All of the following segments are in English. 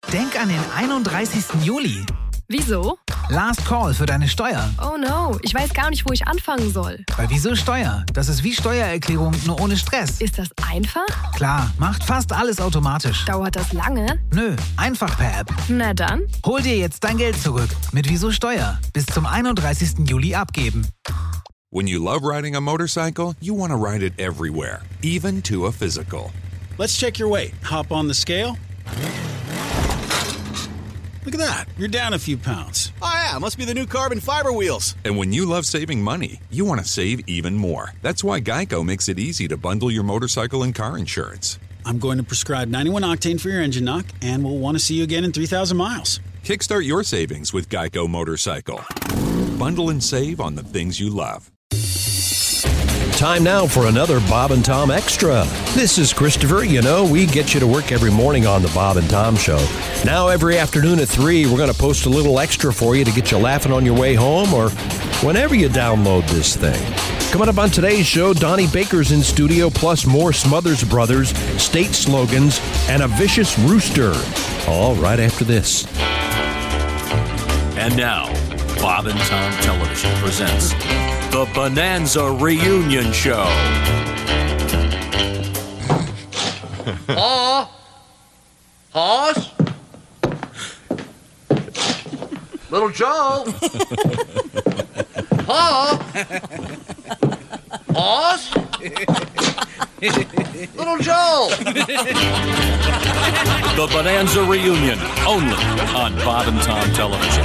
Denk an den 31. Juli. Wieso? Last Call für deine Steuer. Oh no, ich weiß gar nicht, wo ich anfangen soll. Bei Wieso Steuer? Das ist wie Steuererklärung, nur ohne Stress. Ist das einfach? Klar, macht fast alles automatisch. Dauert das lange? Nö, einfach per App. Na dann. Hol dir jetzt dein Geld zurück mit Wieso Steuer. Bis zum 31. Juli abgeben. When you love riding a motorcycle, you want to ride it everywhere, even to a physical. Let's check your weight. Hop on the scale. Look at that. You're down a few pounds. Oh, yeah. Must be the new carbon fiber wheels. And when you love saving money, you want to save even more. That's why Geico makes it easy to bundle your motorcycle and car insurance. I'm going to prescribe 91 octane for your engine knock, and we'll want to see you again in 3,000 miles. Kickstart your savings with Geico Motorcycle. Bundle and save on the things you love. Time now for another Bob and Tom Extra. This is Christopher. You know, we get you to work every morning on the Bob and Tom Show. Now, every afternoon at 3, we're going to post a little extra for you to get you laughing on your way home or whenever you download this thing. Coming up on today's show, Donnie Baker's in studio, plus more Smothers Brothers, state slogans, and a vicious rooster. All right after this. And now, Bob and Tom Television presents The Bonanza Reunion Show. Hoss? Little Joe? Hoss? Little Joe? The Bonanza Reunion, only on Bob and Tom Television.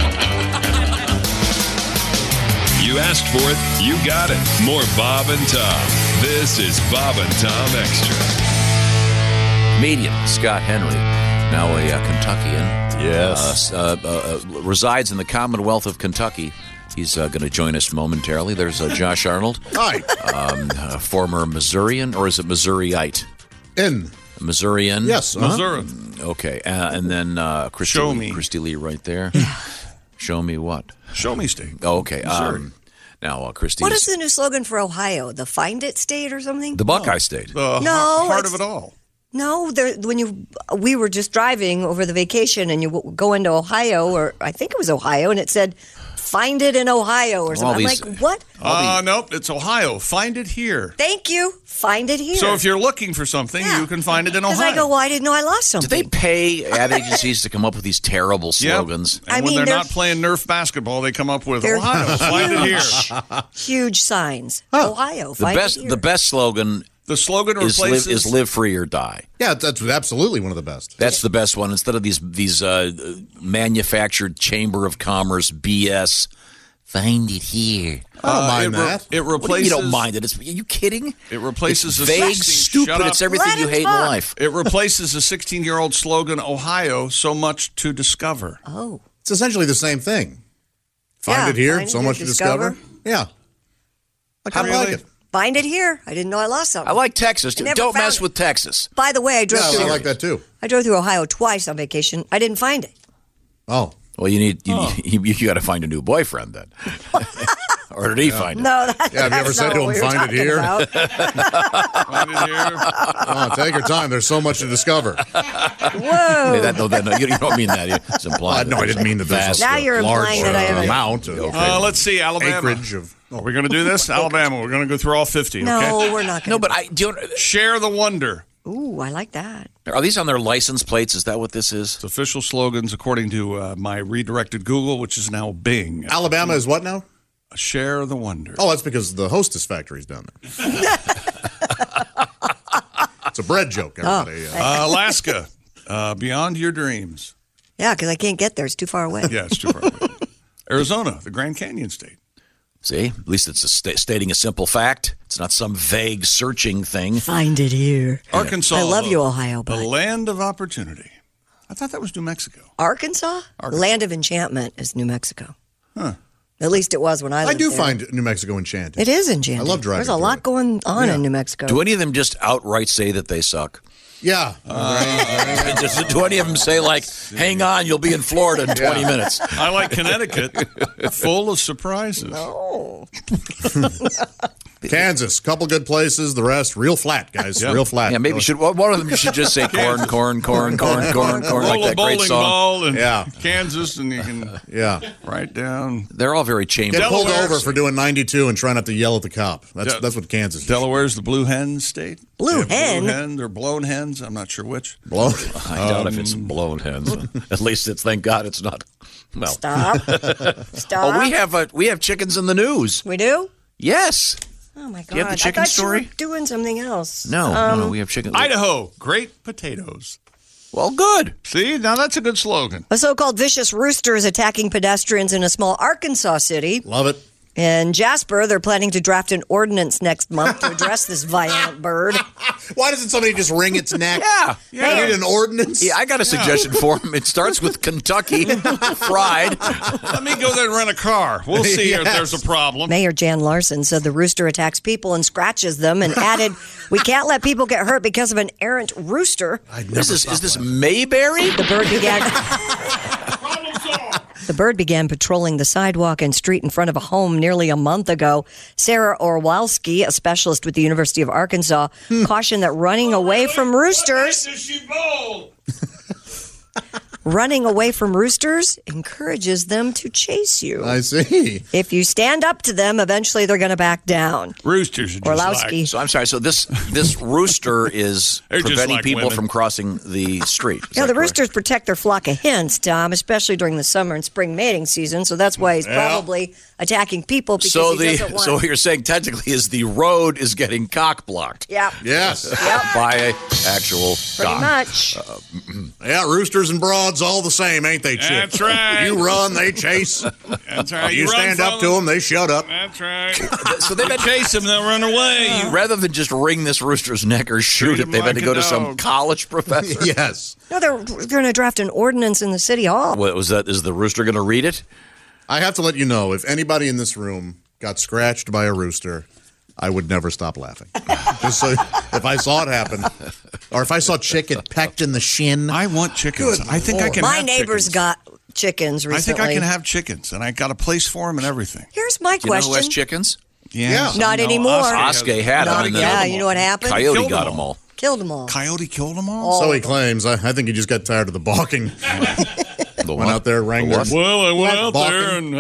You asked for it, you got it. More Bob and Tom. This is Bob and Tom Extra. Comedian Scott Henry, now a Kentuckian. Yes. Resides in the Commonwealth of Kentucky. He's going to join us momentarily. There's Josh Arnold. Hi. A former Missourian, or is it Missouriite? Missourian? Yes. Missouri. Okay. And then Christy Lee right there. Show me what? Show me state. Oh, okay. Now, Christy. What is the new slogan for Ohio? The Find It State or something? The Buckeye State. The No, heart it's- of it all. No, we were just driving over the vacation, and you go into Ohio, or I think it was Ohio, and it said, "Find it in Ohio" or something. I'm like, what? Nope, it's Ohio. Find it here. Thank you. Find it here. So if you're looking for something, you can find it in Ohio. Because I go, well, I didn't know I lost something. Do they pay ad agencies to come up with these terrible slogans? And when they're not playing Nerf basketball, they come up with they're Ohio. Find it here. Huge signs. Ohio. Find it here. The best slogan. The slogan is live free or die. Yeah, that's absolutely one of the best. That's the best one. Instead of these manufactured Chamber of Commerce BS. Find it here. I don't mind that. It replaces. You don't mind it. Are you kidding? It replaces it's a vague, 16, stupid. Shut up. It's everything you hate in life. It replaces a 16-year-old slogan, Ohio, so much to discover. Oh. It's essentially the same thing. Find it here, so much to discover. Yeah. I kind of like it. Find it here. I didn't know I lost something. I like Texas. Don't mess with Texas. By the way, I drove through. I like that too. I drove through Ohio twice on vacation. I didn't find it. Oh. Well, you got to find a new boyfriend then. Or did he find it? No, have you ever said to him, find it here? Find it here. Oh, take your time. There's so much to discover. Whoa. You don't mean that. It's implied. No, I didn't mean that there's Now you're a large implying that I have amount of let's see, Alabama. acreage of... Are we going to do this? Alabama, we're going to go through all 50, No, okay? we're not going to. No, but Share the wonder. Ooh, I like that. Are these on their license plates? Is that what this is? It's official slogans according to my redirected Google, which is now Bing. Alabama is what now? Share the wonder. Oh, that's because the Hostess factory's down there. It's a bread joke, everybody. Alaska, beyond your dreams. Yeah, because I can't get there. It's too far away. Yeah, it's too far away. Arizona, the Grand Canyon State. See, at least it's stating a simple fact. It's not some vague searching thing. Find it here. Arkansas. I love you, Ohio, the but land of opportunity. I thought that was New Mexico. Arkansas? Land of enchantment is New Mexico. Huh. At least it was when I lived there. find New Mexico enchanting. It is enchanting. I love driving There's a lot going on in New Mexico. Do any of them just outright say that they suck? Yeah. Do any of them say, like, hang on, you'll be in Florida in 20 minutes? I like Connecticut, full of surprises. No. Kansas, couple good places. The rest, real flat, guys. Real flat. Yeah, maybe one of them should just say corn, like that great song. Ball in Kansas, and you can write down. They're all very chamber. Get pulled over for doing 92 and try not to yell at the cop. That's what Kansas is. Delaware's the Blue Hen state. Blue hen? Blue hen or blown hens. I'm not sure which. Blown? I doubt if it's blown hens. At least thank God it's not. Well. Stop. Oh, we have chickens in the news. We do? Yes. Oh, my God. Do you have the chicken story? You were doing something else. No, we have chicken. Idaho, great potatoes. Well, good. See, now that's a good slogan. A so-called vicious rooster is attacking pedestrians in a small Arkansas city. Love it. In Jasper, they're planning to draft an ordinance next month to address this violent bird. Why doesn't somebody just wring its neck? Yeah. You need an ordinance? Yeah, I got a suggestion for him. It starts with Kentucky Fried. Let me go there and rent a car. We'll see if there's a problem. Mayor Jan Larson said the rooster attacks people and scratches them and added, we can't let people get hurt because of an errant rooster. Is this Mayberry? The bird began... The bird began patrolling the sidewalk and street in front of a home nearly a month ago. Sarah Orwalski, a specialist with the University of Arkansas, cautioned that running away from roosters... Running away from roosters encourages them to chase you. I see. If you stand up to them, eventually they're going to back down. Roosters are just Orlowski. So I'm sorry. So this rooster is preventing people from crossing the street. Yeah, the roosters protect their flock of hens, Tom, especially during the summer and spring mating season. So that's why he's probably attacking people because he doesn't want... So what you're saying technically is the road is getting cock blocked. Yeah. Yes. By an actual Pretty cock. much. Yeah, roosters and broads all the same, ain't they, Chick? That's right. You run, they chase. That's right. You stand up to them, they shut up. That's right. So they've been chase them, they'll run away. Rather than just wring this rooster's neck or shoot it, they've had to go to some college professor. Yes. No, they're going to draft an ordinance in the city hall. What was that? Is the rooster going to read it? I have to let you know, if anybody in this room got scratched by a rooster, I would never stop laughing. Just so if I saw it happen, or if I saw Chick get pecked in the shin. I want chickens. I think I can My have neighbors chickens. got chickens recently. I think I can have chickens, and I got a place for them and everything. Here's my Do you know question. who has chickens? Yeah. Not anymore. Oskay had them. And Yeah, you know what happened? Coyote got them all. Killed them all. Coyote killed them all? So he claims. I think he just got tired of the balking. Went out there, rang their... Well, I went out there and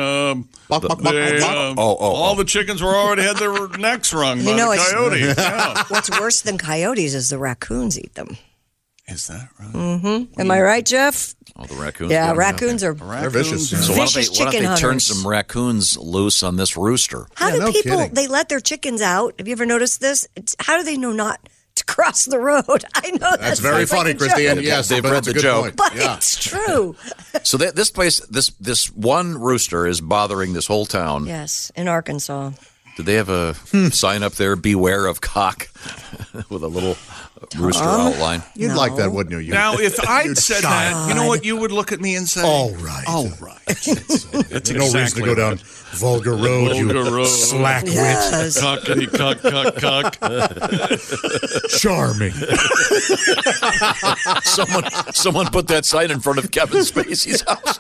all the chickens already had their necks wrung by the coyote. Yeah. What's worse than coyotes is the raccoons eat them. Is that right? Mm-hmm. Am I right, Jeff? Oh, the raccoons. Yeah, raccoons are They're vicious. So why don't vicious they chicken turn hunters. some raccoons loose on this rooster? How do no people, kidding. they let their chickens out? Have you ever noticed this? How do they know not to cross the road? I know That's very funny, Christine. Yes, They've but read it's a the good joke. point. But Yeah. it's true. So this place, this one rooster is bothering this whole town. Yes, in Arkansas. Did they have a sign up there, beware of cock, with a little rooster outline? You'd like that, wouldn't you? Now, if I'd You'd said shine. that, you know what you would look at me and say? All right. All right. That's No reason to go down vulgar road, you slack wit. Yes. Cockity cock, cock, cock. Charming. Someone put that sign in front of Kevin Spacey's house.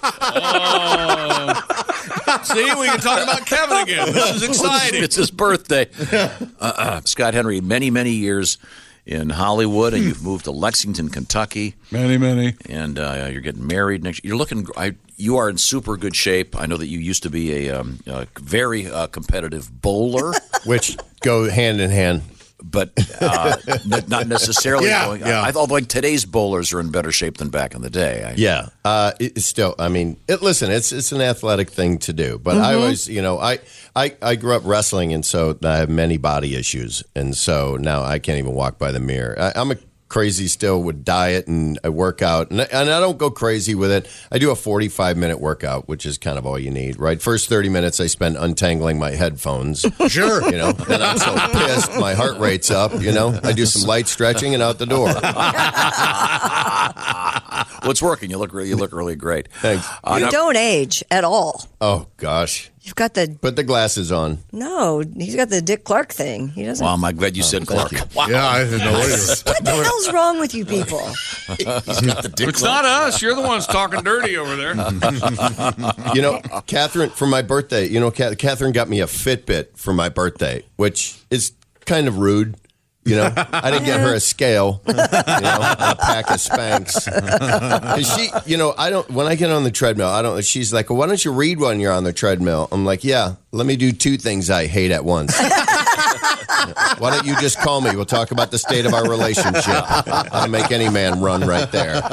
See, we can talk about Kevin again. This is exciting. It's his birthday. Scott Henry, many years in Hollywood, and you've moved to Lexington, Kentucky. Many. And you're getting married next. You're looking. You are in super good shape. I know that you used to be a very competitive bowler, which go hand in hand. But not necessarily. Yeah. I thought like today's bowlers are in better shape than back in the day. It's still. I mean, listen, it's an athletic thing to do. But I always, I grew up wrestling, and so I have many body issues, and so now I can't even walk by the mirror. I'm a crazy still with diet, and I work out, and I don't go crazy with it. I do a 45-minute workout, which is kind of all you need, right? First 30 minutes I spend untangling my headphones. Sure. Then I'm so pissed, my heart rate's up, I do some light stretching and out the door. Well, it's working. You look really great. Thanks. You don't age at all. Oh, gosh. You've got the... Put the glasses on. No, he's got the Dick Clark thing. He doesn't... Well, I'm glad you said Clark. Wow. Yeah, I didn't know what What the hell's wrong with you people? He's got the Dick It's Clark. not us. You're the ones talking dirty over there. You know, Catherine, for my birthday, Catherine got me a Fitbit for my birthday, which is kind of rude. I didn't get her a scale, and a pack of Spanx. And she, when I get on the treadmill, she's like, well, why don't you read when you're on the treadmill? I'm like, yeah, let me do 2 things I hate at once. Why don't you just call me? We'll talk about the state of our relationship. I'll make any man run right there.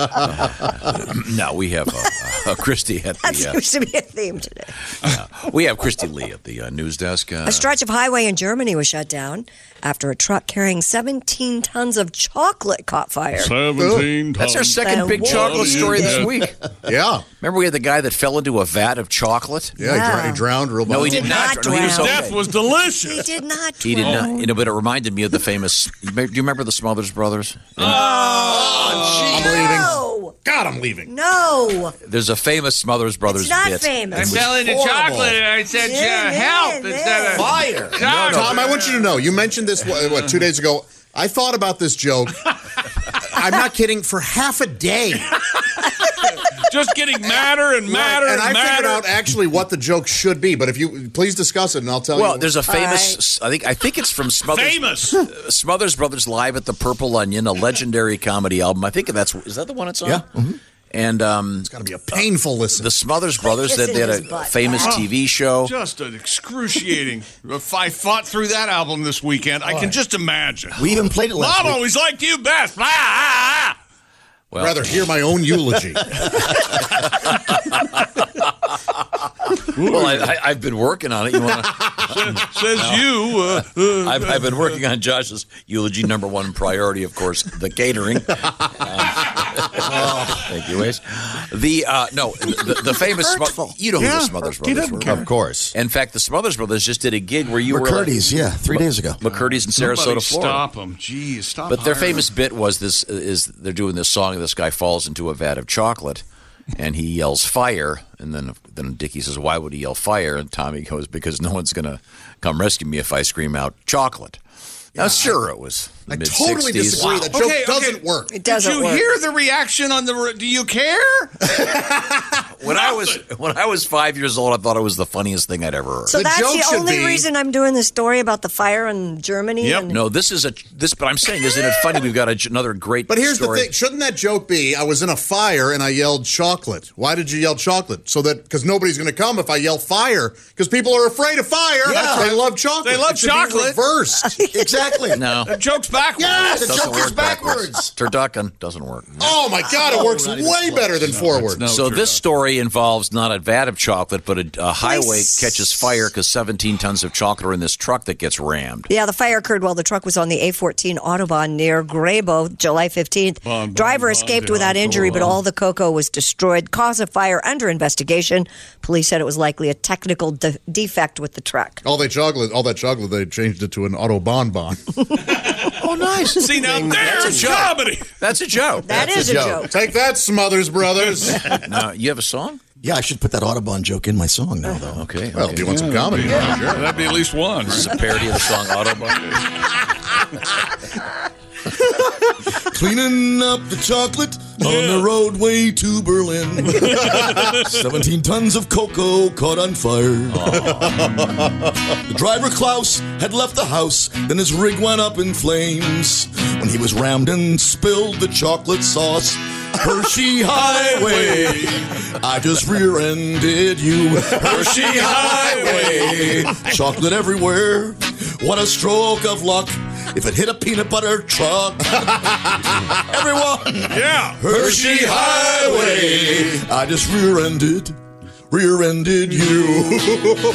No, we have Christy at the... That seems to be a theme today. We have Christy Lee at the news desk. A stretch of highway in Germany was shut down after a truck carrying 17 tons of chocolate caught fire. 17 That's our second big chocolate story this week. Yeah. Remember we had the guy that fell into a vat of chocolate? Yeah, he drowned real bad. No, he did not drown. His death was delicious. He did not He did not. But it reminded me of the famous... Do you remember the Smothers Brothers? I'm leaving. God, I'm leaving. No. There's a famous Smothers Brothers It's not bit. famous. I fell into chocolate and I said, help instead of fire. Tom, I want you to know, you mentioned this, 2 days ago. I thought about this joke. I'm not kidding, for half a day. Just getting madder and madder and I madder. figured out actually what the joke should be, but if you please discuss it and I'll tell you. Well, there's a famous, I think it's from Smothers. Smothers Brothers Live at the Purple Onion, a legendary comedy album. I think is that the one it's on? Yeah. Mm-hmm. And it's got to be a painful listen. The Smothers Brothers, they had a famous TV show. Just an excruciating. If I fought through that album this weekend, I can just imagine. We even played it last Mom week. always liked you best. Well, rather hear my own eulogy. Well, I've been working on it. You want Says you. I've been working on Josh's eulogy. Number one priority, of course, the catering. Thank you, Ace. The famous you know who the Smothers Brothers were, Of course. In fact, the Smothers Brothers just did a gig where you were McCurdy's, 3 days ago. McCurdy's in Sarasota, Florida. Stop them, jeez, stop. But their famous bit was this: they're doing this song, and this guy falls into a vat of chocolate, and he yells fire, and then Dickie says, "Why would he yell fire?" And Tommy goes, "Because no one's gonna come rescue me if I scream out chocolate." Now, sure, it was the mid-60s. Totally disagree. That joke doesn't work. It doesn't Did you hear the reaction on the? Do you care? When I was 5 years old, I thought it was the funniest thing I'd ever heard. So that's the only reason I'm doing this story about the fire in Germany? Yep. No, but I'm saying, isn't it funny? We've got another great But here's story. the thing. Shouldn't that joke be, I was in a fire and I yelled chocolate? Why did you yell chocolate? Because nobody's going to come if I yell fire. Because people are afraid of fire. Yeah. They love chocolate. They love It should be chocolate. reversed. Exactly. No. The joke's backwards. Yeah, the Doesn't joke work is backwards. Turducken doesn't work. Oh, my God. It works way better than forward. So this story involves not a vat of chocolate, but a highway catches fire because 17 tons of chocolate are in this truck that gets rammed. Yeah, the fire occurred while the truck was on the A14 Autobahn near Grabo, July 15th. Driver escaped without injury, but all the cocoa was destroyed. Cause of fire under investigation. Police said it was likely a technical defect with the truck. All that chocolate, they changed it to an Autobahn bon. Oh, nice. See, now there's comedy. That's a joke. That is a joke. Take that, Smothers Brothers. Now, you have a song? Yeah, I should put that Audubon joke in my song now, though. Okay. Well, do you want some comedy? Yeah. Sure. That'd be at least one. This is a parody of the song Autobahn. Cleaning up the chocolate on the roadway to Berlin. 17 tons of cocoa caught on fire. The driver, Klaus, had left the house. Then his rig went up in flames when he was rammed and spilled the chocolate sauce. Hershey Highway, I just rear-ended you. Hershey Highway, chocolate everywhere. What a stroke of luck if it hit a peanut butter truck. Everyone, Yeah. Hershey Highway, I just rear-ended you.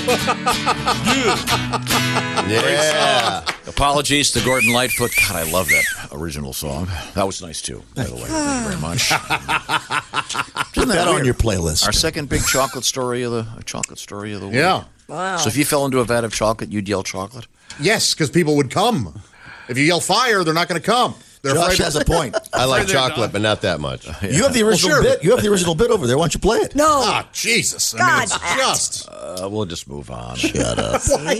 Yeah. Apologies to Gordon Lightfoot. God, I love that original song. That was nice, too, by the way. Thank you very much. Put that on your playlist. Our second big chocolate story of the week. Yeah. Wow. So if you fell into a vat of chocolate, you'd yell chocolate? Yes, because people would come. If you yell fire, they're not going to come. They're Josh afraid has a point. I like chocolate, but not that much. You have the original bit. You have the original bit over there. Why don't you play it? No. Ah, Jesus. God, it's just. We'll just move on. Shut up.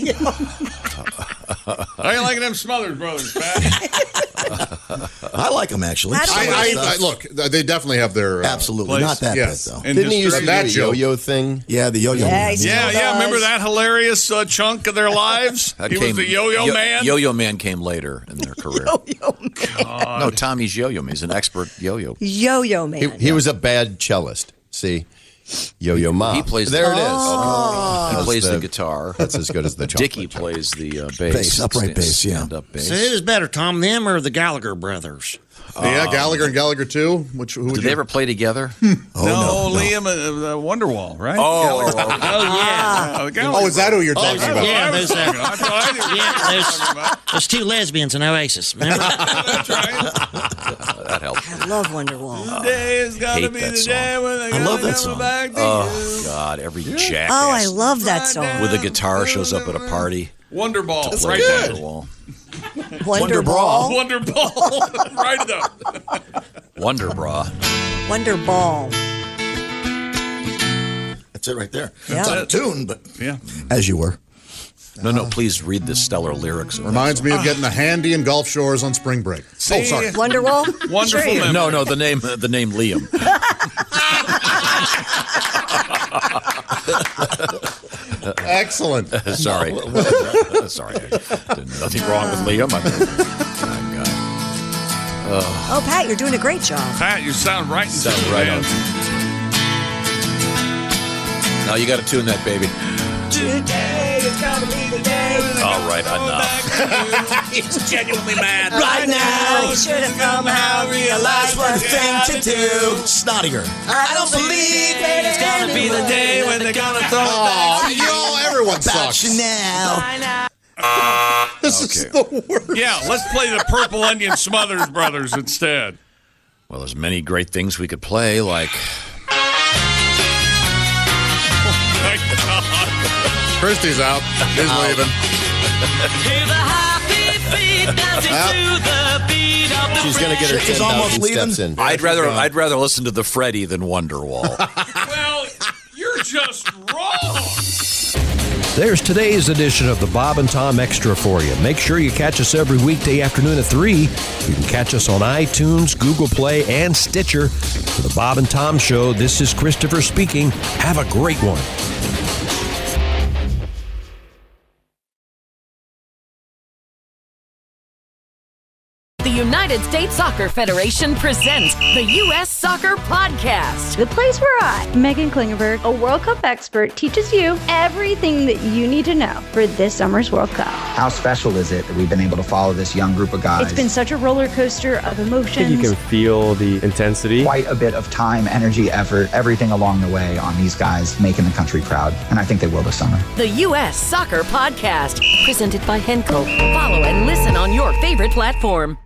How you liking them Smothers Brothers, Pat? I like them, actually. Look, they definitely have their... Absolutely. Not that bit, though. Didn't he used to do that the joke. yo-yo thing? Yeah, the yo-yo. Yeah. Remember that hilarious chunk of their lives? That He was the Yo-Yo Man? Yo-Yo Man came later in their career. Yo-Yo Man. No, Tommy's Yo-Yo Man. He's an expert yo-yo. Yo-Yo Man. He was a bad cellist. See? Yo-Yo Ma. He plays there the, it is. Oh. He plays the guitar. That's as good as the chocolate. Dickie plays the bass. Upright bass, yeah. Stand-up bass. So who's better, Tom, them or the Gallagher brothers? Yeah, Gallagher and Gallagher 2. Did they ever play together? No, Liam Wonderwall, right? Oh, yeah. Is that who you're talking about? Yeah, there's two lesbians in Oasis. Remember? That helps. I love Wonderwall. Today is gonna be the day when they're I love gonna that come song. back to Oh, you. God. Every jackass Oh, I love that song. with a guitar shows up at a party. Wonderball, to right play there. Wonderwall. Wonderball. Wonderball, right up. Wonderbra. Wonderball. That's it right there. Yeah. It's out of tune, but Yeah. as you were. No, please read the stellar lyrics. Of Reminds me of getting the handy in Gulf Shores on spring break. See? Oh, sorry. Wonderwall? Wonderful Sure you- memory. No, the name Liam. Excellent. Sorry. Sorry. Nothing wrong with Liam. Oh, Pat, you're doing a great job. Pat, you sound right. Sound right on. Now you got to tune that, baby. Today is gonna be the day. All right, enough. He's genuinely mad. Right now, I should have somehow realized what thing to do. Snottier. I don't believe It's gonna be the day when they're gonna throw it back to you. Everyone About sucks. you now. This is the worst. Yeah, let's play the Purple Onion Smothers Brothers instead. Well, there's many great things we could play, like Christy's out. He's leaving. She's going to get her Chick is almost 10,000 leaving. steps in. I'd rather listen to the Freddy than Wonderwall. Well, you're just wrong. There's today's edition of the Bob and Tom Extra for you. Make sure you catch us every weekday afternoon at 3. You can catch us on iTunes, Google Play, and Stitcher. For the Bob and Tom Show, this is Christopher speaking. Have a great one. The United States Soccer Federation presents the U.S. Soccer Podcast. The place where I, Megan Klingenberg, a World Cup expert, teaches you everything that you need to know for this summer's World Cup. How special is it that we've been able to follow this young group of guys? It's been such a roller coaster of emotions. I think you can feel the intensity. Quite a bit of time, energy, effort, everything along the way on these guys making the country proud. And I think they will this summer. The U.S. Soccer Podcast, presented by Henkel. Follow and listen on your favorite platform.